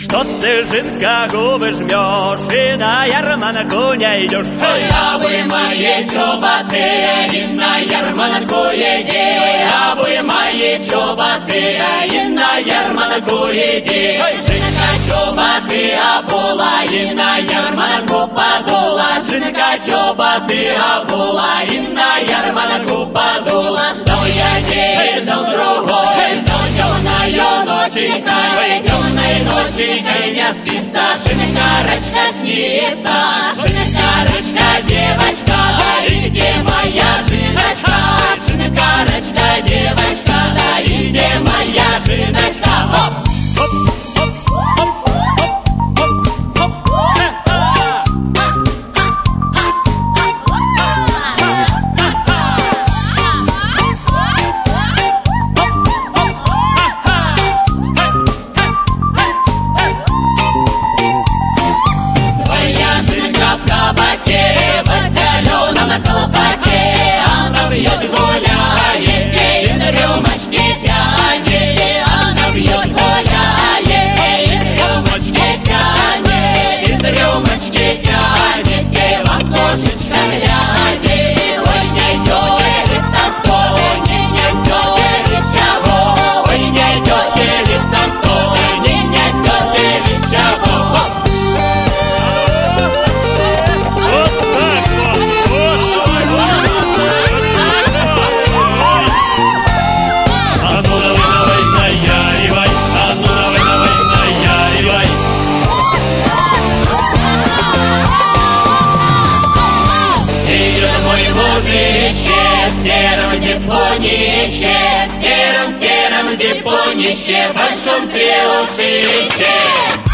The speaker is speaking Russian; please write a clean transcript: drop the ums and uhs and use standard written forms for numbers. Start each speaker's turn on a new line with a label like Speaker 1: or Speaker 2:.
Speaker 1: Что ты, жинка, губы жмешь и на ярмарку не идешь?
Speaker 2: Ой, а вы мои чоботы, и на ярмарку иди, а вы мои чоботы, и на ярмарку иди. Жинка чоботы обула, и на ярмарку подула, жинка чоботы обула, и на ярмарку подула. Ждал я день, ждал другой, ждал темною ноченькой, темной ноченькой не спится, шинкарочка снится, шинкарочка девочка, да и где моя жиночка? Шинкарочка девочка, да и где моя жиночка? Колпаке, она бьет, гуляет, из рюмочки тянет, она бьет, гуляет, из рюмочки тянет, из рюмочки тянет, в окошечко глядит. Ой, не идет ли там кто, не несет ли чего? Ой, не идет ли там кто, не несет ли чего? В сером зипунище, в сером зипунище, в большом клеушище.